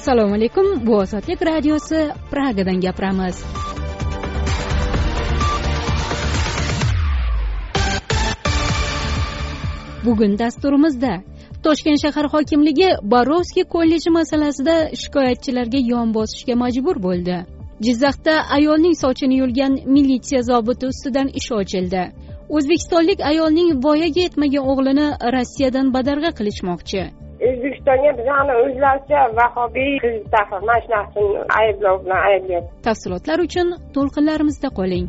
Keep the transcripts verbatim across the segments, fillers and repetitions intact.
Assalomu alaykum. Bu Ozodlik radiosi, Pragadan gapiramiz. Bugun dasturimizda Toshkent shahar hokimligi Borovskiy kolleji masalasida shikoyatchilarga yon bosishga majbur bo'ldi. Jizzaxda ayolning sochini yulgan militsiya zobiti ustidan ish ochildi. O'zbekistonlik ayolning voyaga yetmagan o'g'lini Rossiyadan badarg'a qilishmoqchi. O'zbekistonga bizani o'zlaricha vahobiy hizb-tahrir mashinasini ayblov bilan ayblayapti. Tafsilotlar uchun to'lqinlarimizda qoling.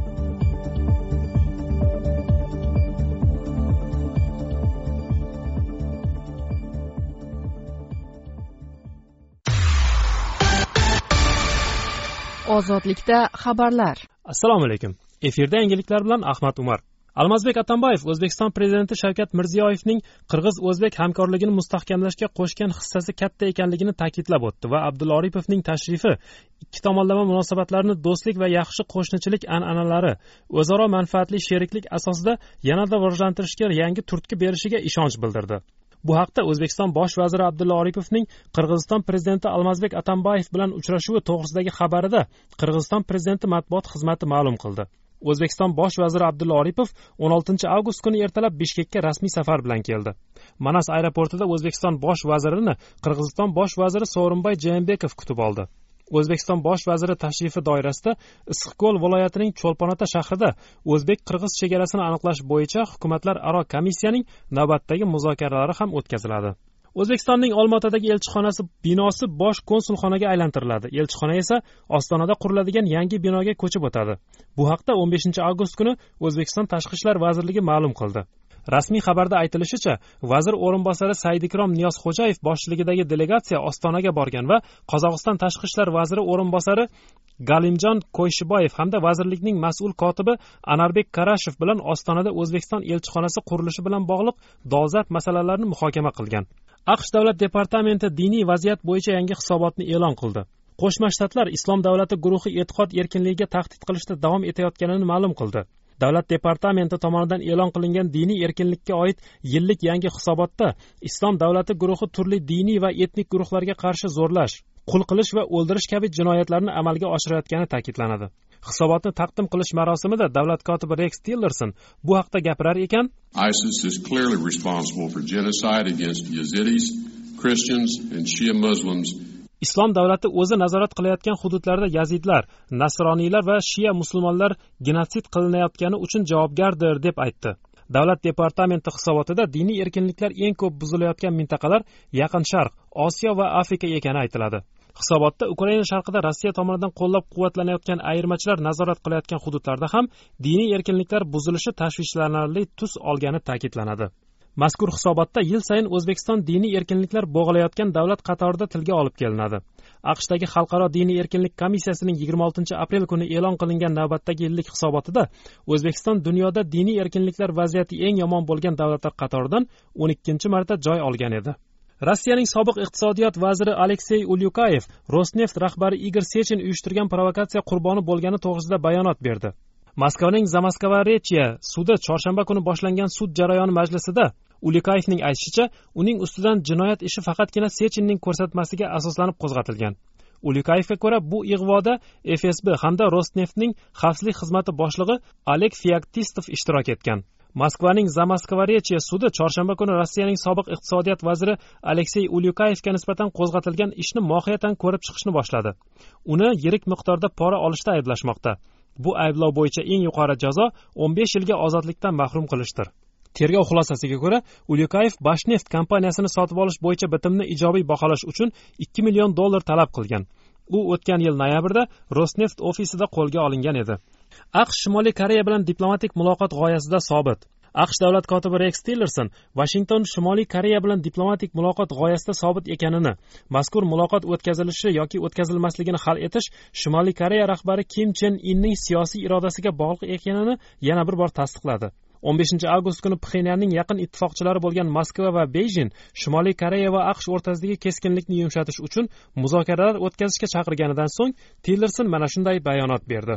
Ozodlikda xabarlar. Assalomu alaykum. Efirda yangiliklar bilan Ahmad Umar. Almazbek Atambayev O'zbekiston prezidenti Shavkat Mirziyoyevning qirg'iz-o'zbek hamkorligini mustahkamlashga qo'shgan hissasi katta ekanligini ta'kidlab o'tdi va Abdulla Oripovning tashrifi ikki tomonlama munosabatlarni do'stlik va yaxshi qo'shnichilik an'analari, o'zaro manfaatli sheriklik asosida yanada rivojlantirishga yangi turtki berishiga ishonch bildirdi. Bu haqda O'zbekiston bosh vaziri Abdulla Oripovning Qirg'iziston prezidenti Almazbek Atambayev bilan uchrashuvi to'g'risidagi xabarida Qirg'iziston prezidenti matbuot xizmati ma'lum qildi. O'zbekiston bosh vaziri Abdulla Oripov o'n oltinchi avgust kuni ertalab Bishkekka rasmiy safar bilan keldi. Manas aeroportida O'zbekiston bosh vazirini Qirg'iziston bosh vaziri Sooronbay Jeenbekov kutib oldi. O'zbekiston bosh vaziri tashrifi doirasida Issiqko'l viloyatining Cho'lponota shahrida o'zbek-qirg'iz chegarasini aniqlash bo'yicha hukumatlararo komissiyaning navbatdagi muzokaralari ham o'tkaziladi. O'zbekistonning Olmaotadagi elchixonasi binosi bosh konsulxonaga aylantiriladi. Elchixona esa Ostonada quriladigan yangi binoga ko'chib o'tadi. Bu haqda o'n beshinchi avgust kuni O'zbekiston Tashqi ishlar vazirligi ma'lum qildi. Rasmiy xabarda aytilishicha, vazir o'rinbosari Saidikrom Niyozxo'jayev boshchiligidagi delegatsiya Ostonaga borgan va Qozog'iston Tashqi ishlar vaziri o'rinbosari Galimjon Qo'yshiboyev hamda vazirlikning mas'ul kotibi Anarbek Karashev bilan Ostonada O'zbekiston elchixonasi qurilishi bilan bog'liq dolzarb masalalarni muhokama qilgan. AQSh davlat departamenti diniy vaziyat bo'yicha yangi hisobotni e'lon qildi. Qo'shma Shtatlar Islom davlati guruhi e'tiqod erkinligiga tahdid qilishda davom etayotganini ma'lum qildi. Davlat departamenti tomonidan e'lon qilingan diniy erkinlikka oid yillik yangi hisobotda Islom davlati guruhi turli diniy va etnik guruhlarga qarshi zo'rlash, qul qilish va o'ldirish kabi jinoyatlarni amalga oshirayotgani ta'kidlanadi. Hisobotni taqdim qilish marosimida davlat kotibi Rex Tillerson bu haqda gapirar ekan, ISIS is clearly responsible for genocide against Yazidis, Christians and Shia Muslims. Islom davlati o'zi nazorat qilayotgan hududlarda yazidlar, nasroniylar va shiya musulmonlar genotsid qilinayotgani uchun javobgardir deb aytdi. Davlat departamenti hisobotida diniy erkinliklar eng ko'p buzilayotgan mintaqalar Yaqin Sharq, Osiyo va Afrika ekani aytiladi. Hisobotda Ukraina sharqida Rossiya tomonidan qo'llab-quvvatlanayotgan ayirmachilar nazorat qilayotgan hududlarda ham diniy erkinliklar buzilishi tashvishlanarli tus olgani ta'kidlanadi. Mazkur hisobotda yil sayin O'zbekiston diniy erkinliklar bo'g'ilayotgan davlat qatorida tilga olib kelinadi. AQShdagi Xalqaro diniy erkinlik komissiyasining yigirma oltinchi aprel kuni e'lon qilingan navbatdagi yillik hisobotida O'zbekiston dunyoda diniy erkinliklar vaziyati eng yomon bo'lgan davlatlar qatoridan o'n ikkinchi marta joy olgan edi. Rossiyaning sobiq iqtisodiyot vaziri Aleksey Ulyukayev Rosneft rahbari Igor Sechin uyushtirgan provokatsiya qurboni bo'lgani to'g'risida bayonot berdi. Moskvaning Zamoskvorechiya sudi chorshanba kuni boshlangan sud jarayoni majlisida Ulyukayevning aytishicha, uning ustidan jinoyat ishi faqatgina Sechinning ko'rsatmasiga asoslanib qo'zg'atilgan. Ulyukayevga ko'ra, bu ig'voda F S B hamda Rosneftning xavfsizlik xizmati boshlig'i Oleg Feoktistov ishtirok etgan. Moskvaning Zamoskvorechiya sudi chorshanba kuni Rossiyaning sobiq iqtisodiyot vaziri Aleksey Ulyukayevga nisbatan qo'zg'atilgan ishni mohiyatan ko'rib chiqishni boshladi. Uni yirik miqdorda pora olishda ayblashmoqda. Bu ayblov bo'yicha eng yuqori jazo o'n besh yilga ozodlikdan mahrum qilishdir. Tergov xulosasiga ko'ra, Ulyukayev Bashneft kompaniyasini sotib olish bo'yicha bitimni ijobiy baholash uchun ikki million dollar talab qilgan. U o'tgan yil noyabrda Rosneft ofisida qo'lga olingan edi. AQSh Shimoliy Koreya bilan diplomatik muloqot g'oyasida sobit. AQSh davlat kotibi Rex Tillerson Washington Shimoliy Koreya bilan diplomatik muloqot g'oyasida sobit ekanini, mazkur muloqot o'tkazilishi yoki o'tkazilmasligini hal etish Shimoliy Koreya rahbari Kim Chen Inning siyosiy irodasiga bog'liq ekanini yana bir bor tasdiqladi. o'n beshinchi avgust kuni Pxenyanning yaqin ittifoqchilari bo'lgan Moskva va Beyjing Shimoliy Koreya va AQSh o'rtasidagi keskinlikni yumshatish uchun muzokaralar o'tkazishga chaqirganidan so'ng Tillerson mana shunday bayonot berdi.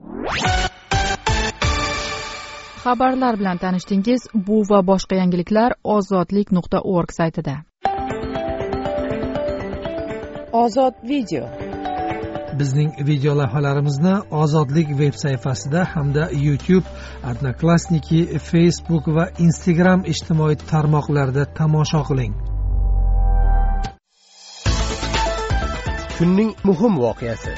Xabarlar bilan tanishdingiz. Bu va boshqa yangiliklar ozodlik nuqta org saytida. Ozod video. Bizning video lavhalarimizni Ozodlik veb sayfasida hamda YouTube, Odnoklassniki, Facebook va Instagram ijtimoiy tarmoqlarida tomosha qiling. Kunning muhim voqeasi.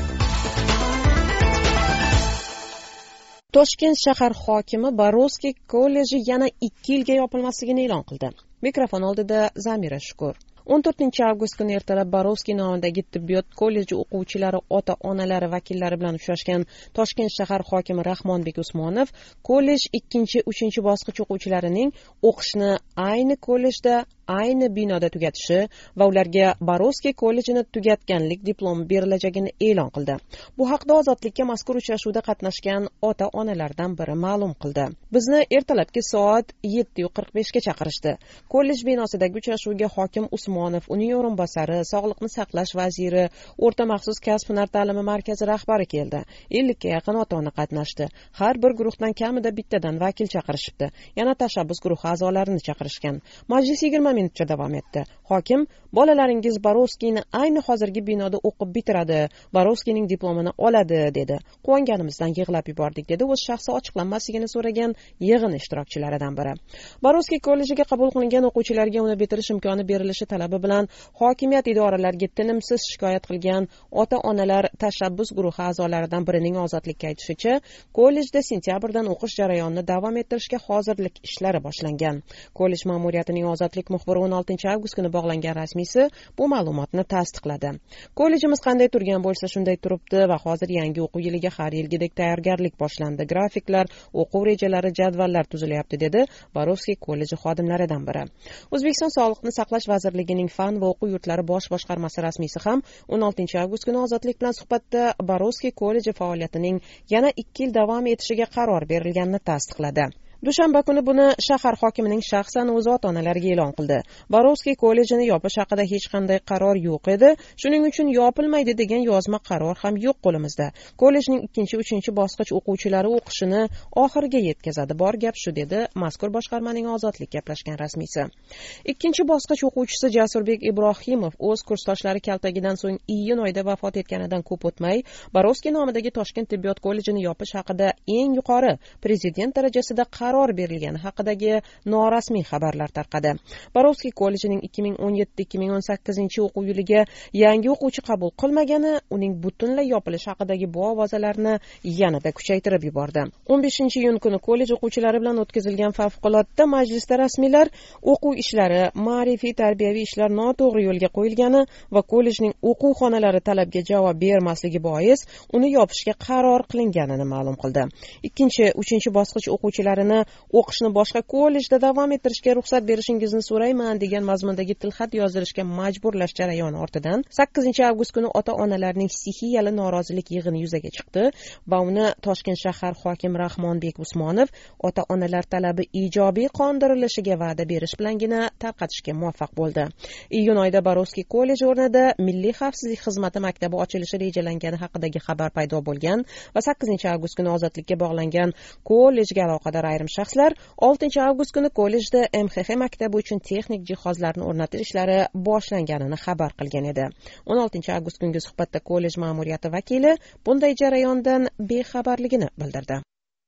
Toshkent shahar hokimi Borovskiy kolleji yana ikki yilga yopilmasligini e'lon qildi. Mikrofon oldida Zamira Shukur. o'n to'rtinchi avgust kuni ertalab Borovskiy nomidagi tibbiyot kolleji o'quvchilari, ota-onalari vakillari bilan uchrashgan Toshkent shahar hokimi Rahmonbek Usmonov kollej ikkinchi uchinchi bosqich o'quvchilarining o'qishni ayni kollejda, ayni binoda tugatishi va ularga Borovskiy kollejini tugatganlik diplomi berilajagini e'lon qildi. Bu haqda Ozodlikka mazkur uchrashuvda qatnashgan ota-onalardan biri ma'lum qildi. Bizni ertalabki soat yetti qirq besh ga chaqirishdi. Kollej binosidagi uchrashuvga hokim Usmonov, uning o'rinbosari, Sog'liqni saqlash vaziri, o'rta maxsus kasb-hunar ta'limi markazi rahbari keldi. ellik ga yaqin ota-ona qatnashdi. Har bir guruhdan kamida bittadan vakil chaqirishibdi. Yana tashabbus guruhi a'zolarini chaqirishgan. Majlis yigirma minutcha davom etdi. Hokim, bolalaringiz Borovskiyni ayni hozirgi binoda o'qib bitiradi, Borovskiyning diplomini oladi dedi. Quvonganimizdan yig'lab yubordik dedi o'z shaxsi ochiqlanmasligini so'ragan yig'in ishtirokchilaridan biri. Borovskiy kollejiga qabul qilingan o'quvchilarga uni bitirish imkoni berilishi talabi bilan hokimiyat idoralariga tinimsiz shikoyat qilgan ota-onalar tashabbus guruhi a'zolaridan birining Ozodlikka aytishicha, kollejda sentyabrdan o'qish jarayonini davom ettirishga hozirlik ishlari boshlangan. Kollej ma'muriyatining Ozodlik muxbiri o'n oltinchi avgust kuni bog'langan rasmiysi bu ma'lumotni tasdiqladi. Kollejimiz qanday turgan bo'lsa shunday turibdi va hozir yangi o'quv yiliga har yilgidek tayyorgarlik boshlandi. Grafiklar, o'quv rejalari, jadvallar tuzilyapti dedi Borovskiy kolleji xodimlaridan biri. O'zbekiston Sog'liqni saqlash vazirligining fan va o'quv yurtlari bosh boshqarmasi rasmiysi ham o'n oltinchi avgust kuni Ozodlik bilan suhbatda Borovskiy kolleji faoliyatining yana ikki yil davom etishiga qaror berilganini tasdiqladi. Dushanba kuni buni shahar hokimining shaxsan o'z ota-onalariga e'lon qildi. Borovskiy kollejini yopish haqida hech qanday qaror yo'q edi. Shuning uchun yopilmaydi degan yozma qaror ham yo'q qo'limizda. Kollejning ikkinchi uchinchi bosqich o'quvchilari o'qishini oxiriga yetkazadi. Bor gap shu dedi mazkur boshqarmaning Ozodlik gaplashgan rasmiysi. Ikkinchi bosqich o'quvchisi Jasurbek Ibrohimov o'z kursdoshlari kaltagidan so'ng iyun oyida vafot etganidan ko'p o'tmay Borovskiy nomidagi Toshkent tibbiyot kollejini yopish haqida eng yuqori prezident darajasida qaror berilgani haqidagi norasmiy xabarlar tarqadi. Borovskiy kollejining ikki ming o'n yetti ikki ming o'n sakkizinchi o'quv yiliga yangi o'quvchi qabul qilmagani uning butunlay yopilishi haqidagi bu ovozalarni yanada kuchaytirib yubordi. o'n beshinchi iyun kuni kollej o'quvchilari bilan o'tkazilgan favqulodda majlisda rasmiylar o'quv ishlari, ma'rifiy tarbiyaviy ishlar noto'g'ri yo'lga qo'yilgani va kollejning o'quv xonalari talabga javob bermasligi bois uni yopishga qaror qilinganini ma'lum qildi. Ikkinchi, uchinchi bosqich o'quvchilarini o'qishni boshqa kollejda davom ettirishga ruxsat berishingizni so'rayman degan mazmundagi tilxat yozdirishga majburlash jarayoni ortidan sakkizinchi avgust kuni ota-onalarning stixiyali norozilik yig'ini yuzaga chiqdi va uni Toshkent shahar hokimi Rahmonbek Usmonov ota-onalar talabi ijobiy qondirilishiga va'da berish bilangina tarqatishga muvaffaq bo'ldi. Iyun oyida Borovskiy kolleji o'rnida Milliy xavfsizlik xizmati maktabi ochilishi rejalangani haqidagi xabar paydo bo'lgan va sakkizinchi avgust kuni Ozodlikka bog'langan kollejga aloqador ayrim shaxslar oltinchi avgust kuni kollejda M X X maktabi uchun texnik jihozlarni o'rnatish ishlari boshlanganini xabar qilgan edi. o'n oltinchi avgust kungi suhbatda kollej ma'muriyati vakili bunday jarayondan bexabarligini bildirdi.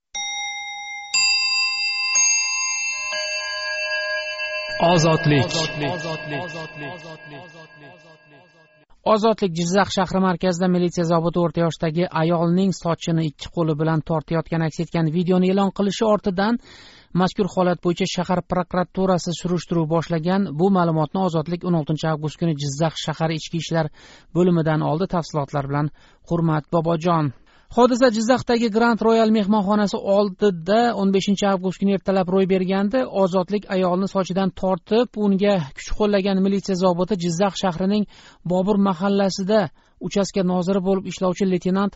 Ozodlik. Ozodlik Jizzax shahri markazida militsiya zobiti o'rta yoshdagi ayolning sochini ikki qo'li bilan tortayotgani aks etgan videoni e'lon qilishi ortidan mazkur holat bo'yicha shahar prokuraturasi surishtiruv boshlagan. Bu ma'lumotni Ozodlik o'n oltinchi avgust kuni Jizzax shahar ichki ishlar bo'limidan oldi. Tafsilotlar bilan Hurmat Bobojon. Hodisa Jizzaxdagi Grand Royal mehmonxonasi oldida o'n beshinchi avgust kuni ertalab ro'y bergandi. Ozodlik ayolni sochidan tortib, unga kuch qo'llagan militsiya zobiti Jizzax shahrining Bobur mahallasida uchastka noziri bo'lib ishlovchi leytenant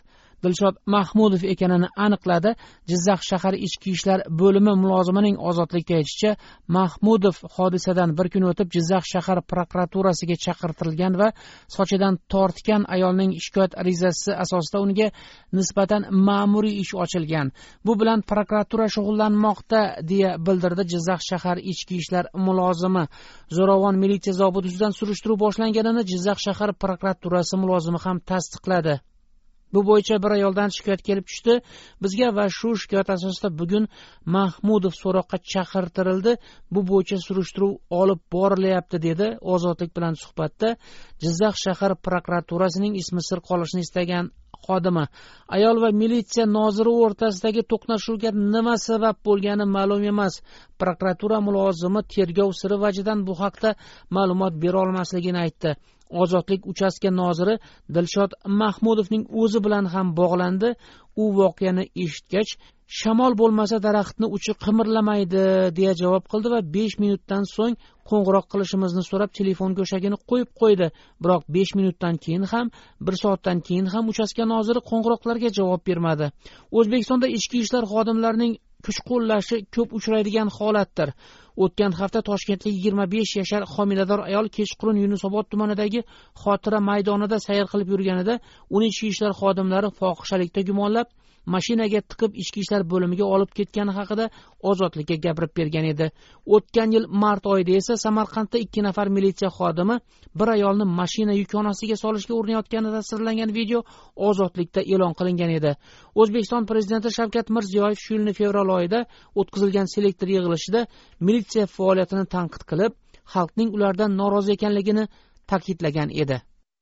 Dilshod Mahmudov ekanini aniqladi. Jizzax shahar ichki ishlar bo'limi mulozimining ozodlikda aytishicha, Mahmudov hodisadan bir kun o'tib Jizzax shahar prokuraturasiga chaqirtirilgan va sochidan tortgan ayolning shikoyat arizasi asosida unga nisbatan ma'muriy ish ochilgan. Bu bilan prokuratura shug'ullanmoqda, deya bildirdi Jizzax shahar ichki ishlar mulozimi. Zo'ravon militsiya zobiti ustidan surishtiruv boshlanganini Jizzax shahar prokuraturasi mulozimi ham tasdiqladi. Bu bo'yicha bir ayoldan shikoyat kelib tushdi bizga va shu shikoyat asosida bugun Mahmudov so'roqqa chaqirtirildi. Bu bo'yicha surishtiruv olib borilyapti, dedi Ozodlik bilan suhbatda Jizzax shahar prokuraturasining ismi sir qolishini istagan xodimi. Ayol va militsiya noziri o'rtasidagi to'qnashuvga nima sabab bo'lgani ma'lum emas. Prokuratura mulozimi tergov siri vajidan bu haqda ma'lumot bera olmasligini aytdi. Ozodlik uchastka noziri Dilshod Mahmudovning o'zi bilan ham bog'landi. U voqeani eshitgach, shamol bo'lmasa daraxtni uchi qimirlamaydi, deya javob qildi va besh minutdan so'ng qo'ng'iroq qilishimizni so'rab telefon go'shagini qo'yib qo'ydi. Biroq besh minutdan keyin ham, bir soatdan keyin ham uchastka noziri qo'ng'iroqlarga javob bermadi. O'zbekistonda ichki ishlar xodimlarining kuch qo'llashi ko'p uchraydigan holatdir. O'tgan hafta Toshkentlik yigirma besh yashar homilador ayol kechqurun Yunusobod tumanidagi Xotira maydonida sayr qilib yurganida uni ichki ishlar xodimlari fohishalikda gumonlab mashinaga tiqib ichki ishlar bo'limiga olib ketgani haqida Ozodlikka gapirib bergan edi. O'tgan yil mart oyida esa Samarqandda ikki nafar militsiya xodimi bir ayolni mashina yukxonasiga solishga urinayotgani tasvirlangan video Ozodlikda e'lon qilingan edi. O'zbekiston prezidenti Shavkat Mirziyoyev shu yilning fevral oyida o'tkazilgan selektor yig'ilishida militsiya faoliyatini tanqid qilib, xalqning ulardan norozi ekanligini ta'kidlagan edi.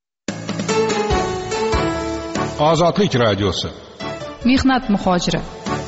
Ozodlik radiosi. Mehnat muhojiri.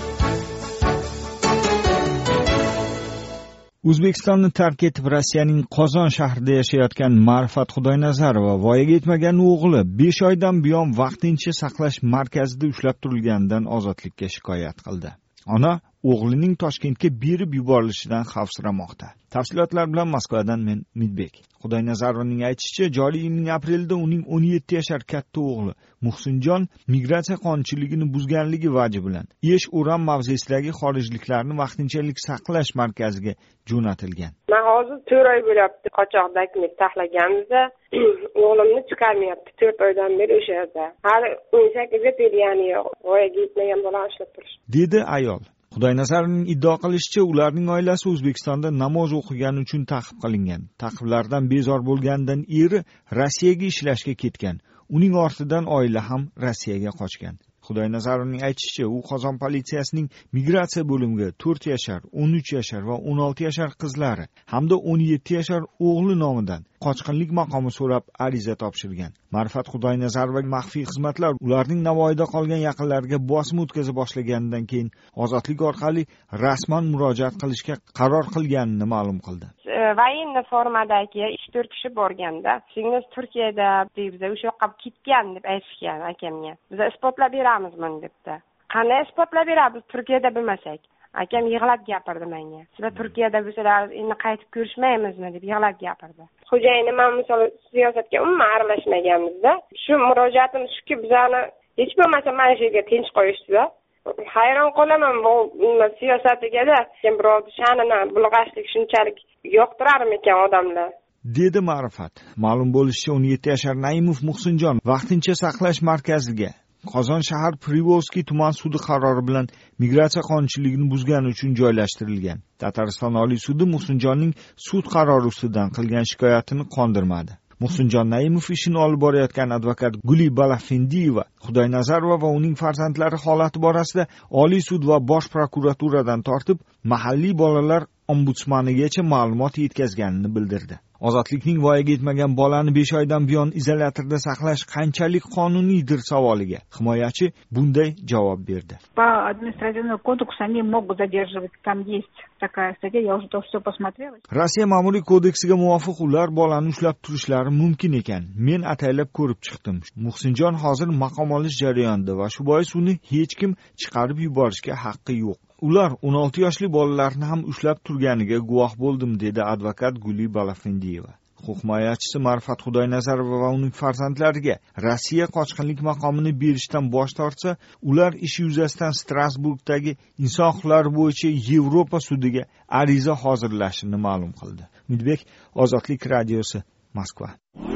O'zbekistonni tark etib Rossiyaning Qozon shahrida yashayotgan Ma'rifat Xudoynazarova voyaga yetmagan o'g'li besh oydan buyon vaqtincha saqlash markazida ushlab turilganidan ozodlikka shikoyat qildi. Ona o'g'lining Toshkentga berib yuborilishidan xavfsiramoqda. Tafsilotlar bilan Moskvadan men Midbek. Xudoynazarovaning aytishicha, joriy yilning aprelida uning o'n yetti yashar katta o'g'li Muhsinjon migratsiya qonunchiligini buzganligi vaji bilan Ish Uran mavzesidagi xorijliklarni vaqtinchalik saqlash markaziga jo'natilgan. Men hozir to'rt oy bo'lyapti qochoqdagi taxlaganimizda o'g'limni chiqarmayapti. to'rt oydan beri o'sha yerda. Hali o'n sakkizga to'lgani yo'q. Voyaga yetmagan bola ushlab turish. Dedi ayol. Xudoynazarovaning iddio qilishicha, ularning oilasi O'zbekistonda namoz o'qigani uchun ta'qib qilingan. Ta'qiblardan bezor bo'lganidan eri Rossiyaga ishlashga ketgan. Uning ortidan oila ham Rossiyaga qochgan. Xudoynazarovaning aytishicha, u Qozon politsiyasining migratsiya bo'limiga to'rt yashar, o'n uch yashar va o'n olti yashar qizlari hamda o'n yetti yashar o'g'li nomidan qochqinlik maqomi so'rab ariza topshirgan. Ma'rifat Xudoynazarova maxfiy xizmatlar ularning Navoiyda qolgan yaqinlariga bosim o'tkaza boshlaganidan keyin ozodlik orqali rasman murojaat qilishga qaror qilganini ma'lum qildi. Vayenniy formadagi uch to'rt kishi borganda, singiz Turkiyada bizda o'sha yoqqa ketgan deb aytishgan akamga. Biz isbotlab beramiz buni debdi. Qanday isbotlab beramiz Turkiyada bilmasak? Akam yig'lab gapirdi menga. Sizlar Turkiyada bo'lsalar, endi qaytib ko'rishmaymizmi deb yig'lab gapirdi. Xo'jayinim ham misol siyosatga umuman aralashmaganmizda. Shu murojaatimiz shuki, bizani hech bo'lmasa mana shu yerga tinch qo'yishdi. Hayron qolaman bu siyosatiga-da, kim birovni sha'nini bulg'ashlik shunchalik yoqtirarmikan odamlar. Dedi Ma'rifat. Ma'lum bo'lishicha, o'n yetti yashar Naimov Muhsinjon vaqtincha saqlash markaziga Qozon shahar Privozskiy tuman sudi qarori bilan migratsiya qonunchiligini buzgani uchun joylashtirilgan. Tatariston Oliy sudi Muhsinjonning sud qarori ustidan qilgan shikoyatini qondirmadi. Muhsinjon Naimov ishini olib borayotgan advokat Guli Balafendiyeva Xudoynazarova va uning farzandlari holati borasida Oliy sud va Bosh prokuraturadan tortib mahalliy bolalar ombudsmanigacha ma'lumot yetkazganini bildirdi. Ozodlikning voyaga yetmagan bolani besh oydan buyon izolyatorda saqlash qanchalik qonuniydir savoliga himoyachi bunday javob berdi. По административному кодексу они могут задерживать. Там есть такая статья, я уже все посмотрела. Rossiya ma'muriy kodeksiga muvofiq ular bolani ushlab turishlari mumkin ekan. Men ataylab ko'rib chiqdim. Muhsinjon hozir maqom olish jarayonida va shu bois uni hech kim chiqarib yuborishga haqqi yo'q. Ular o'n olti yoshli bolalarni ham ushlab turganiga guvoh bo'ldim, dedi advokat Guli Balafendiyeva. Huquq himoyachisi Ma'rifat Xudoynazarova va uning farzandlariga Rossiya qochqinlik maqomini berishdan bosh tortsa, ular ish yuzasidan Strasburgdagi inson huquqlari bo'yicha Yevropa sudiga ariza hozirlashini ma'lum qildi. Umidbek, Ozodlik radiosi, Moskva.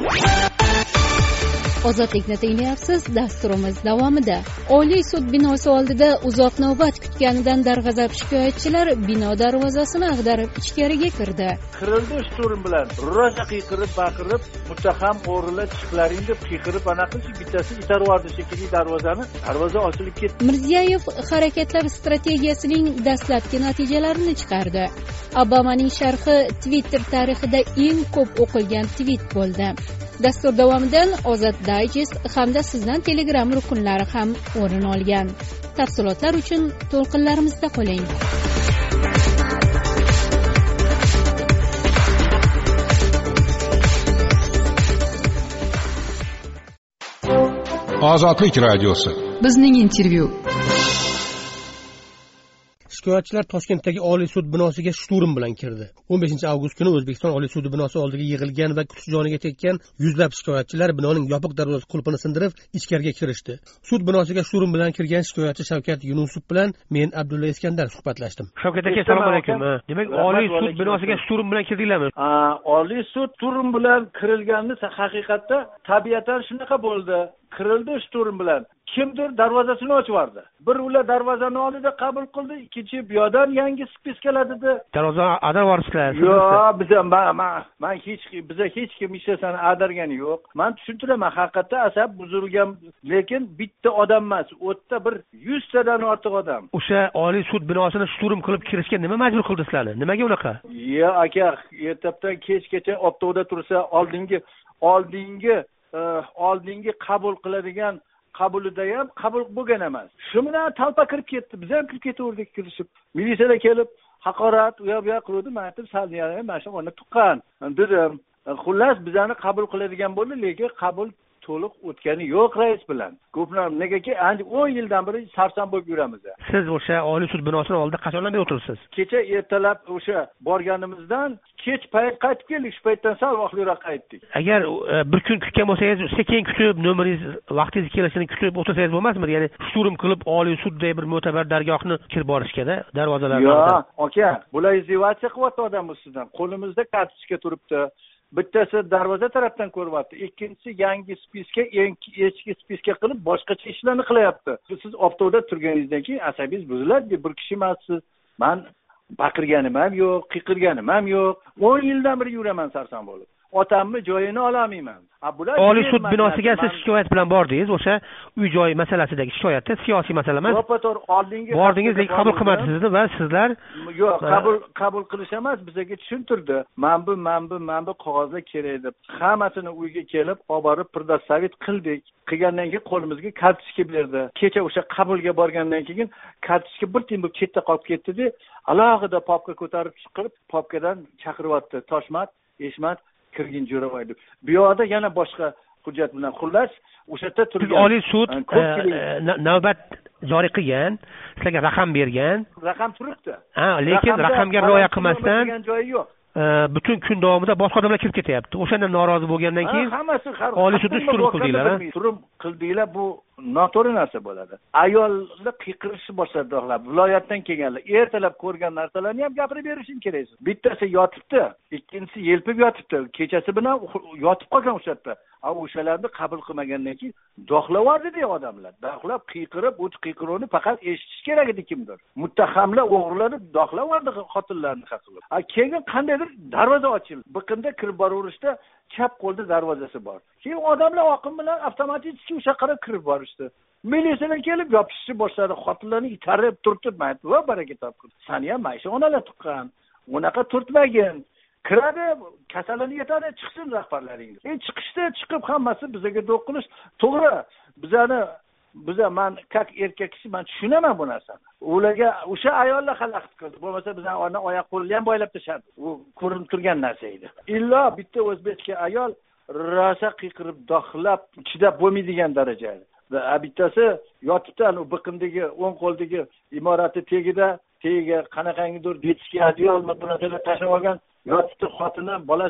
Ozodlikni tinglayapsiz. Dasturimiz davomida Oliy sud binosi oldida uzoq navbat kutganidan darg'azab shikoyatchilar bino darvozasini ag'darib ichkariga kirdi. Qirildi shturm bilan rosa qiyqirib baqirib, muttaham o'g'rilar chiqlaring deb qiyqirib anaqishi bittasi itarvardi shekilli darvozani, darvoza ochilib ketdi. Mirziyoyev harakatlar strategiyasining dastlabki natijalarini chiqardi. Obamaning sharhi Twitter tarixida eng ko'p o'qilgan tweet bo'ldi. Dastur davomidan Ozod Digest hamda sizdan Telegram rukunlari ham o'rin olgan. Tafsilotlar uchun to'lqinlarimizda qoling. Ozodlik radiosi. Bizning intervyu. Shikoyatchilar Toshkentdagi Oliy sud binosiga shturm bilan kirdi. o'n beshinchi avgust kuni O'zbekiston Oliy sudi binosi oldiga yig'ilgan va kutish joniga tekkan yuzlab shikoyatchilar binoning yopiq darvoza qulfini sindirib, ichkariga kirishdi. Sud binosiga shturm bilan kirgan shikoyatchi Shavkat Yunusov bilan men Abdulla Iskandar suhbatlashdim. Shavkat aka, assalomu alaykum. Demak, Oliy sud binosiga shturm bilan kirdinglarmi? Oliy sud shturm bilan kirilgani haqiqatda tabiatan shunaqa bo'ldi. Kirildi shturm bilan. Kimdir darvozasini ochib yubordi. Bir ular darvozani oldida qabul qildi, ikkinchi bu yoqdan yangi spis keladi dedi. Darvoza adarvarsizlar. Yo'q, biz men men hech biza hech kim ishlasani adargani yo'q. Men tushuntiraman, haqiqatda asab buzilgan, lekin bitta odam emas, o'tda bir yuz tadan ortiq odam. O'sha Oliy sud binosini shturm qilib kirishga nima majbur qildi sizlarni? Nimaga unaqa? Ya aka, ertadan kechgacha optovda tursa, oldingi oldingi oldingi qabul qiladigan qabulida ham qabul bo'lgan emas. Shu bilan talpa kirib ketdi. Biz ham kirib ketaverdik kirishib. Militsiyada kelib haqorat u yoq bu yoq qildi. Men aytdim, "Salniyani mana shu o'rni tuqqan." dedim. Xullas bizani qabul qiladigan bo'ldi, lekin qabul to'liq o'tgani yo'q rais bilan. Ko'plar negaki ancha o'n yildan beri sarson bo'lib yuramiz. Siz o'sha Oliy sud binosini oldida qachondan beri o'tiribsiz? Kecha ertalab o'sha borganimizdan kech payt qaytib keldik. Shu paytdan sal vaqtliroq qaytdik. Agar bir kun kutgan bo'lsangiz, sekin kutib, nomeringiz vaqtingiz kelishini kutib o'tirsangiz bo'lmasmidi? Ya'ni shturm qilib Oliy sudda bir mo'tabar dargohni kirib borishgada, darvozalarni. Yo'q, aka, bular izolyatsiya qilyapti odam ustidan. Qo'limizda kartochka turibdi. Bittasi darvoza tarafdan ko'ryapti, ikkinchisi yangi spisga, eski spisga qilib boshqacha ishlarni qilyapti. Siz optovda turganingizdan keyin asabingiz buziladi, bir kishi emassiz. Men baqirganim ham yo'q, qiqirganim ham yo'q. o'n yildan beri yuraman sarson bo'lib. Otamni joyini ololmayman. Oliy sud binosiga siz shikoyat bilan bordingiz, o'sha uy joy masalasidagi shikoyatda, siyosiy masala emas. To'ppa-to'g'ri oldingi bordingiz, lekin qabul qilmadi sizni va sizlar yo'q, qabul qabul qilish emas, bizga tushuntirdi. Men bu, men bu, men bu qog'ozlar kerak deb. Hammasini uyga kelib, olib borib predstavit qildik. Qilgandan keyin qo'limizga kartochka berdi. Kecha o'sha qabulga borgandan keyin kartochka bir tim bo'lib chetda qolib ketdi-da, alohida papka ko'tarib chiqib, papkadan chaqiryapti. Toshmat, Eshmat kirgin jo'ramaydi. Bu yoqda yana boshqa hujjat bilan xullas o'sha yerda turgan Oliy sud navbat joriy qilgan, sizlarga raqam bergan. Raqam turibdi. Ha, lekin raqamga rioya qilmasdan joyi yo'q. Butun kun davomida boshqa odamlar kirib ketyapti. O'shandan norozi bo'lgandan keyin hammasi Oliy sudda shturm qildinglar. Shturm qildinglar, bu noto'g'ri narsa bo'ladi. Ayollar qiqirishni boshladilar. Viloyatdan kelganlar. Ertalab ko'rgan narsalarni ham gapirib berishing kerak. Bittasi yotibdi, ikkinchisi yelpib yotibdi. Kechasi bilan yotib qolgan o'sha yerda. A o'shalarni qabul qilmagandan keyin doxlavordi-da odamlar. Doxlab qiqirib, o'ch qiqiruvni faqat eshitish kerak edi kimdir. Muttahamlar o'g'rilarni doxlavordi xotinlarni haqida. A keyin qandaydir darvoza ochildi. Biqinda kirib boraverishda chap qo'lda darvozasi bor. Keyin odamlar oqim bilan avtomatik o'sha qarab kirib borishdi. Militsiyadan kelib yopishni boshladi. Xotinlarni itarib turtib, mayt va baraka topdi. Sani ham maysha onalar tuqqan. Unaqa turtmagin. Kiradi, kasalini yetadi, chiqsin rahbarlaringiz. E chiqishda chiqib hammasi bizga do'qilish to'g'ri. Bizani biza men kak erkak kishi men tushunaman bu narsani. Ularga o'sha ayollar xalaqit qildi. Bo'lmasa bizani ona oyoq qo'lini ham boylab tashladi. U ko'rinib turgan narsa edi. Illo bitta o'zbekcha ayol rosa qiqirib, doxlab, chidab bo'lmaydigan darajada. Va bittasi yotibdi, u biqindagi o'ng qo'ldagi imorati tegida, tagiga qanaqangidir detskiy adyol materiallar tashlab olgan. Yotibdi, xotini, bolasi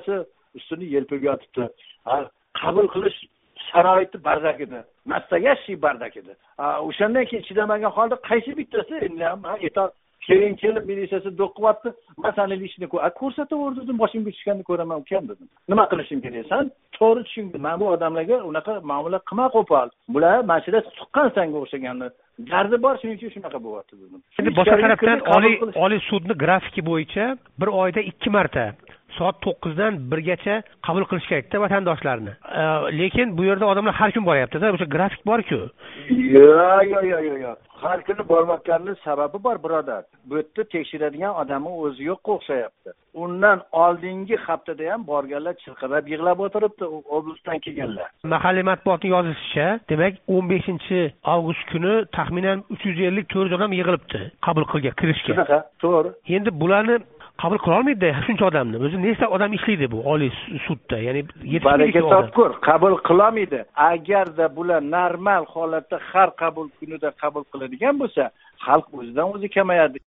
ustini yelpib yotibdi. Qabul qilish sharoiti bardak edi. Nastoyashi bardak edi. O'shandan keyin chidamagan holda qaysi bittasi endi ham yetar keyin kelib militsiyasi do'qiyapti. Masalan, ishni ko'rsataverdim, boshimga tushganini ko'raman ukam dedim. Nima qilishim kerak? San to'g'ri tushunding. Men bu odamlarga unaqa muomala qilma qo'pol. Bular mashina tuqqan senga o'xshaganni. Gardi bor, shuning uchun shunaqa bo'lyapti dedim. Endi boshqa tarafdan oliy oliy sudni grafiki bo'yicha bir oyda ikki marta soat to'qqizdan birgacha qabul qilish kerakda vatandoshlarni. Lekin bu yerda odamlar har kun boryapti-da, o'sha grafik bor-ku. Yo'q, yo'q, yo'q, yo'q. Har kuni bormayotganining sababi bor, birodar. Bu yerda tekshiradigan odamning o'zi yo'q o'xshayapti. Undan oldingi haftada ham borganlar chirqirab yig'lab o'tiribdi, oblastdan kelganlar. Mahalliy matbuotning yozishicha, demak o'n beshinchi avgust kuni taxminan uch yuz ellik to'rt odam yig'ilibdi qabul qilgan kirishga. Shunaqa, to'g'ri. Endi bularni qabul qila olmaydi shuncha odamni. O'zi nechta odam ishlaydi bu oliy sudda? Ya'ni baraka topkur, qabul qila olmaydi. Agarda bular normal holatda har qabul kunida qabul qiladigan bo'lsa, xalq o'zidan o'zi kamayadi.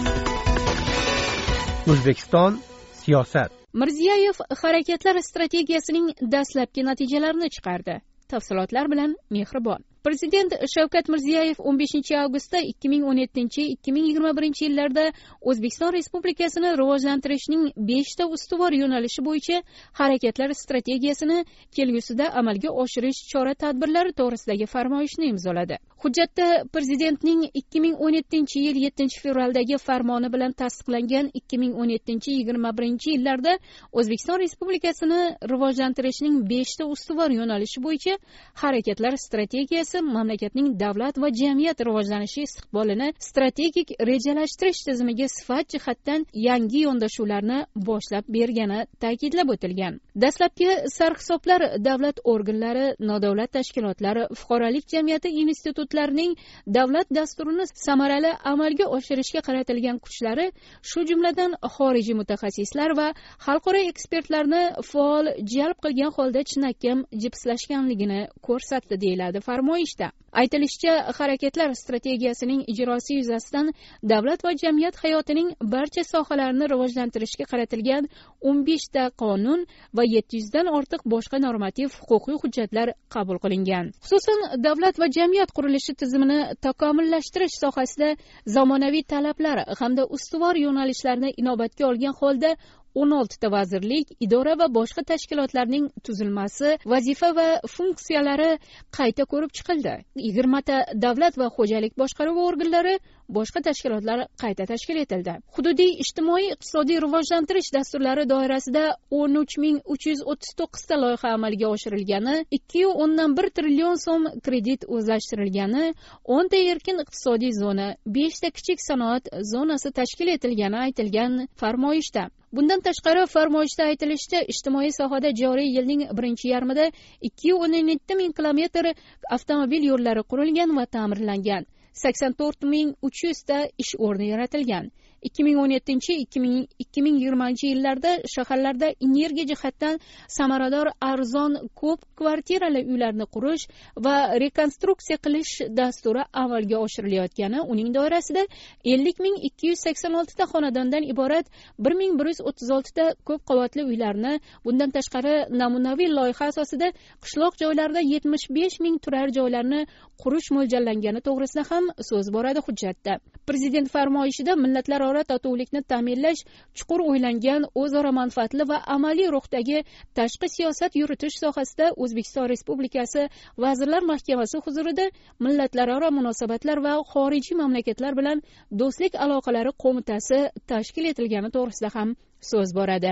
O'zbekiston siyosat. Mirziyoyev harakatlar strategiyasining dastlabki natijalarini chiqardi. Tafsilotlar bilan Mehribon. Prezident Shavkat Mirziyoyev o'n beshinchi avgustda ikki ming o'n yettinchi - ikki ming yigirma birinchi yillarda O'zbekiston Respublikasini rivojlantirishning beshta ustuvor yo'nalishi bo'yicha harakatlar strategiyasini kelgusida amalga oshirish chora-tadbirlari to'g'risidagi farmoyishni imzoladi. Hujjatda Prezidentning ikki ming o'n yettinchi yil yettinchi fevraldagi farmoni bilan tasdiqlangan ikki ming o'n yettinchi - yigirma birinchi yillarda O'zbekiston Respublikasini rivojlantirishning beshta ustuvor yo'nalishi bo'yicha harakatlar strategiyasi mamlakatning davlat va jamiyat rivojlanishi istiqbolini strategik rejalashtirish tizimiga sifat jihatdan yangi yondashuvlarni boshlab bergani ta'kidlab o'tilgan. Dastlabki sarhisoblar davlat organlari, nodavlat tashkilotlari, fuqarolik jamiyati institutlarining davlat dasturini samarali amalga oshirishga qaratilgan kuchlari, shu jumladan xorijiy mutaxassislar va xalqaro ekspertlarni faol jalb qilgan holda chinakam jipslashganligini ko'rsatdi, deyiladi farmoyishda. Aytilishicha, harakatlar strategiyasining ijrosi yuzasidan davlat va jamiyat hayotining barcha sohalarini rivojlantirishga qaratilgan o'n beshta qonun va yetti yuzdan ortiq boshqa normativ huquqiy hujjatlar qabul qilingan. Xususan, davlat va jamiyat qurilishi tizimini takomillashtirish sohasida zamonaviy talablar hamda ustuvor yo'nalishlarni inobatga olgan holda o'n oltita vazirlik, idora va boshqa tashkilotlarning tuzilmasi, vazifa va funksiyalari qayta ko'rib chiqildi. yigirmata davlat va xo'jalik boshqaruvi organlari, boshqa tashkilotlar qayta tashkil etildi. Hududiy ijtimoiy-iqtisodiy rivojlantirish dasturlari doirasida o'n uch ming uch yuz o'ttiz to'qqizta loyiha amalga oshirilgani, ikki nuqta o'ndan bir trillion so'm kredit o'zlashtirilgani, o'nta erkin iqtisodiy zona, beshta kichik sanoat zonasi tashkil etilgani aytilgan farmoyishda. Bundan tashqari, farmoyishda aytilishicha, ijtimoiy sohada joriy yilning birinchi yarmida ikki nuqta o'n yetti ming kilometr avtomobil yo'llari qurilgan va ta'mirlangan. sakson to'rt ming uch yuz ta ish o'rni yaratilgan. ikki ming o'n yettinchi - ikki ming yigirmanchi yillarda shaharlarda energiya jihatdan samarador arzon ko'p kvartirali uylarni qurish va rekonstruksiya qilish dasturi amalga oshirilayotgani, uning doirasida ellik ming ikki yuz sakson oltita xonadondan iborat bir ming bir yuz o'ttiz oltita ko'p qavatli uylarni, bundan tashqari namunaviy loyiha asosida qishloq joylarda yetmish besh ming turar joylarni qurish mo'ljallangani to'g'risida ham so'z boradi hujjatda. Prezident farmoyishida millatlar totuvlikni ta'minlash chuqur o'ylangan, o'zaro manfaatli va amaliy ruhdagi tashqi siyosat yuritish sohasida O'zbekiston Respublikasi Vazirlar Mahkamasi huzurida millatlararo munosabatlar va xorijiy mamlakatlar bilan do'stlik aloqalari qo'mitasi tashkil etilgani to'g'risida ham so'z boradi.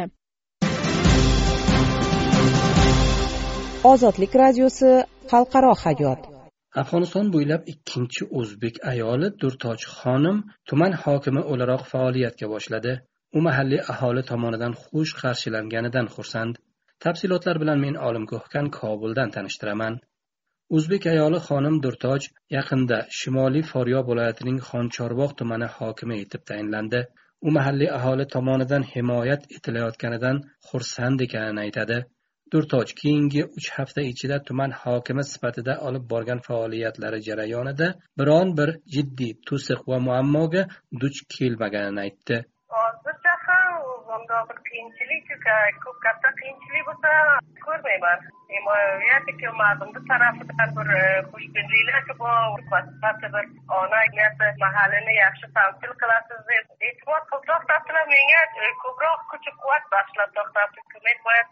Ozodlik radiosi xalqaro hayot. Afg'oniston bo'ylab ikkinchi o'zbek ayoli Durtoj xonim tuman hokimi o'laroq faoliyatga boshladi. U mahalliy aholi tomonidan xush qarshilanganidan xursand. Tafsilotlar bilan men Olimgohkan Kobuldan tanishtiraman. O'zbek ayoli xonim Durtoj yaqinda Shimoliy Faryob viloyatining Xonchorbog' tumani hokimi etib tayinlandi. U mahalliy aholi tomonidan himoyat etilayotganidan xursand ekanini aytadi. Durtoj keyingi uch hafta ichida tuman hokimi sifatida olib borgan faoliyatlari jarayonida biron bir jiddiy to'siq va muammoga duch kelmaganini aytdi. Hozircha ham bunda bir qiyinchilik ko'p katta qiyinchilik bo'lsa ko'rmayman. Himoyat hukumatimiz tarafidan bir xushbinliklar bor, sifatli bir ona mahallini yaxshi tamsil qilasiz deb e'tibor ko'proq topdilar. Menga ko'proq kuch quvvat bag'ishlab to'xtab hukumat boyad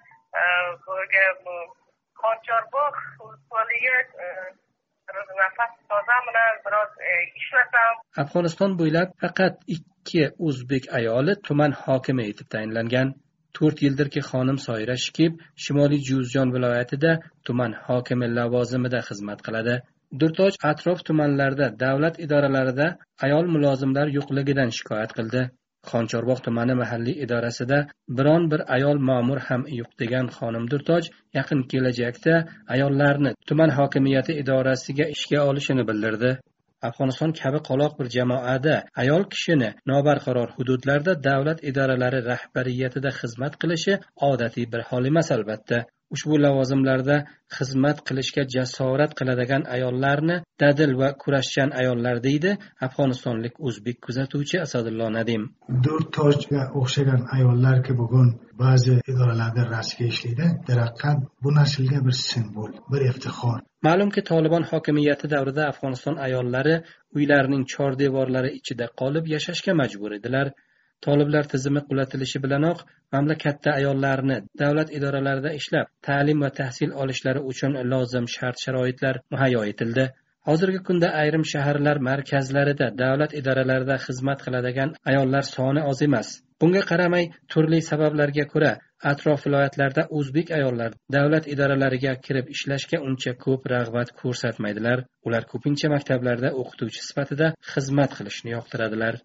Qonchorbog' ulusvoliga nafas tozam bilan biroz ishlasam. Afg'oniston bo'ylab faqat ikki o'zbek ayoli tuman hokimi etib tayinlangan. to'rt yildirki xonim Soira Shikib Shimoliy Juzjon viloyatida tuman hokimi lavozimida xizmat qiladi. Durtoj atrof tumanlarida davlat idoralarida ayol mulozimlar yo'qligidan shikoyat qildi. Qonchorbog' tumani mahalliy idorasida biron bir ayol ma'mur ham yo'q degan xonim Durtoj yaqin kelajakda ayollarni tuman hokimiyati idorasiga ishga olishini bildirdi. Afg'oniston kabi qoloq bir jamoada ayol kishini nobarqaror hududlarda davlat idoralari rahbariyatida xizmat qilishi odatiy bir hol emas albatta. Ushbu lavozimlarda xizmat qilishga jasorat qiladigan ayollarni dadil va kurashchan ayollar deydi afg'onistonlik o'zbek kuzatuvchi Asadullo Nadim. Durtojga o'xshagan ayollarki bugun ba'zi idoralarda rasmiy ishlaydi. Daraqqan bu naslga bir simbol, bir iftixor. Ma'lumki Tolibon hokimiyati davrida Afg'oniston ayollari uylarining chordevorlari ichida qolib yashashga majbur edilar. Toliblar tizimi qulatilishi bilanoq mamlakatda ayollarni davlat idoralarida ishlab, ta'lim va tahsil olishlari uchun lozim shart-sharoitlar muhayyo etildi. Hozirgi kunda ayrim shaharlar markazlarida davlat idoralarida xizmat qiladigan ayollar soni oz emas. Bunga qaramay, turli sabablarga ko'ra atrof viloyatlarda o'zbek ayollar davlat idoralariga kirib ishlashga uncha ko'p rag'bat ko'rsatmaydilar. Ular ko'pincha maktablarda o'qituvchi sifatida xizmat qilishni yoqtiradilar.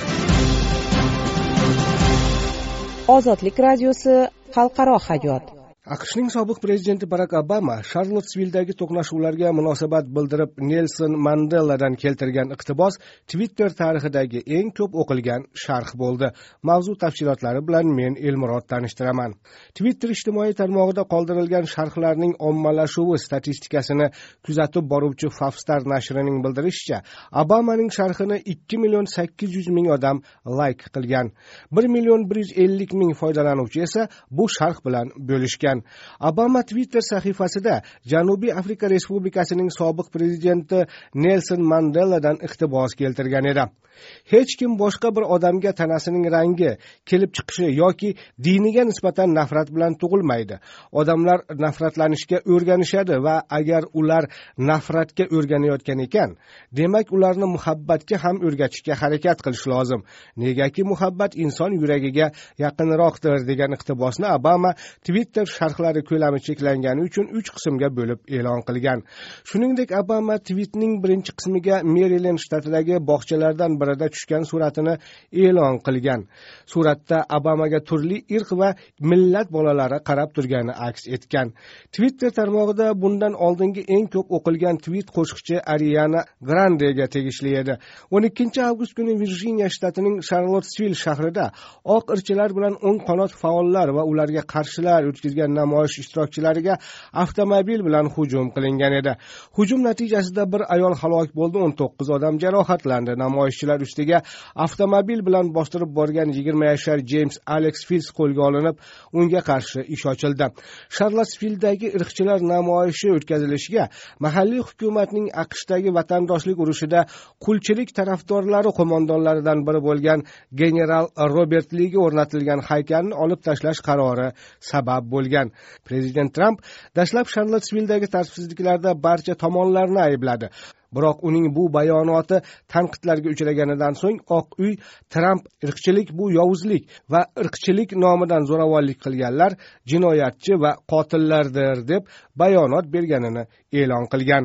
Ozodlik radiosi xalqaro hayot. AQShning sobiq prezidenti Barak Obama Charlottesvilldagi to'qnashuvlarga munosabat bildirib Nelson Mandeladan keltirgan iqtibos Twitter tarixidagi eng ko'p o'qilgan sharh bo'ldi. Mavzu tafsilotlari bilan men Elmurod tanishtiraman. Twitter ijtimoiy tarmog'ida qoldirilgan sharhlarning ommalashuvi statistikasini kuzatib boruvchi Fafstar nashrining bildirishicha, Obamaning sharhini ikki million sakkiz yuz ming odam like qilgan. bir million bir yuz ellik ming foydalanuvchi esa bu sharh bilan bo'lishgan. Obama Twitter sahifasida Janubiy Afrika Respublikasining sobiq prezidenti Nelson Mandeladan iqtibos keltirgan edi. Hech kim boshqa bir odamga tanasining rangi, kelib chiqishi yoki diniga nisbatan nafrat bilan tug'ilmaydi. Odamlar nafratlanishga o'rganishadi va agar ular nafratga o'rganayotgan ekan, demak ularni muhabbatga ham o'rgatishga harakat qilish lozim. Negaki muhabbat inson yuragiga yaqinroqdir degan iqtibosni Obama Twitter sharhlari ko'lami cheklangani uchun uch qismga bo'lib e'lon qilgan. Shuningdek, Obama tweetning birinchi qismiga Maryland shtatidagi bog'chalardan birida tushgan suratini e'lon qilgan. Suratda Obamaga turli irq va millat bolalari qarab turgani aks etgan. Twitter tarmog'ida bundan oldingi eng ko'p o'qilgan tweet qo'shiqchi Ariana Grande'ga tegishli edi. o'n ikkinchi avgust kuni Virjiniya shtatining Charlottesville shahrida oq irchilar bilan o'ng qanot faollar va ularga qarshilar o'tkazgan namoyish ishtirokchilariga avtomobil bilan hujum qilingan edi. Hujum natijasida bir ayol halok bo'ldi, o'n to'qqiz odam jarohatlandi. Namoyishchilar ustiga avtomobil bilan bostirib borgan yigirma yashar James Alex Fields qo'lga olinib, unga qarshi ish ochildi. Charlottesvilledagi irqchilar namoyishi o'tkazilishiga mahalliy hukumatning AQShdagi vatandoshlik urushida qulchilik tarafdorlari qo'mondonlaridan biri bo'lgan general Robert Liga o'rnatilgan haykalni olib tashlash qarori sabab bo'lgan. Prezident Trump dastlab Charlottesvilledagi tartibsizliklarda barcha tomonlarni aybladi. Biroq uning bu bayonoti tanqidlarga uchraganidan so'ng Oq uy Trump irqchilik bu yovuzlik va irqchilik nomidan zo'ravonlik qilganlar jinoyatchi va qotillardir deb bayonot berganini e'lon qilgan.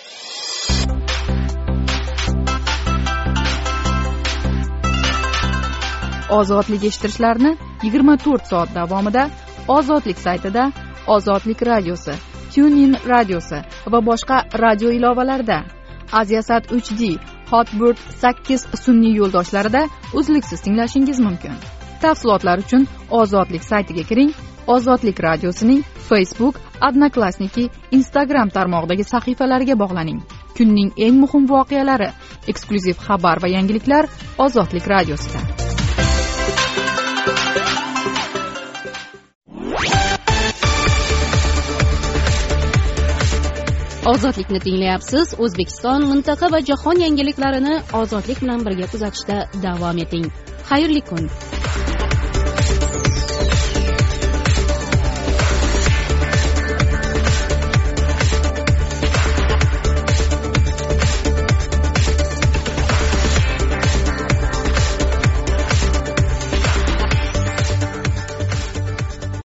Ozodlik eshittirishlarni yigirma to'rt soat davomida Ozodlik saytida, Ozodlik radiosi, TuneIn radiosi va boshqa radio ilovalarida, Aziasat uch D, Hotbird sakkiz sun'iy yo'ldoshlarida uzluksiz tinglashingiz mumkin. Tafsilotlar uchun Ozodlik saytiga kiring. Ozodlik radiosining Facebook, Odnoklassniki, Instagram tarmog'idagi sahifalariga bog'laning. Kunning eng muhim voqealari, eksklyuziv xabar va yangiliklar Ozodlik radiosida. ozodlikni tinglayapsiz. O'zbekiston, mintaqa va jahon yangiliklarini ozodlik bilan birga kuzatishda davom eting. Xayrli kun.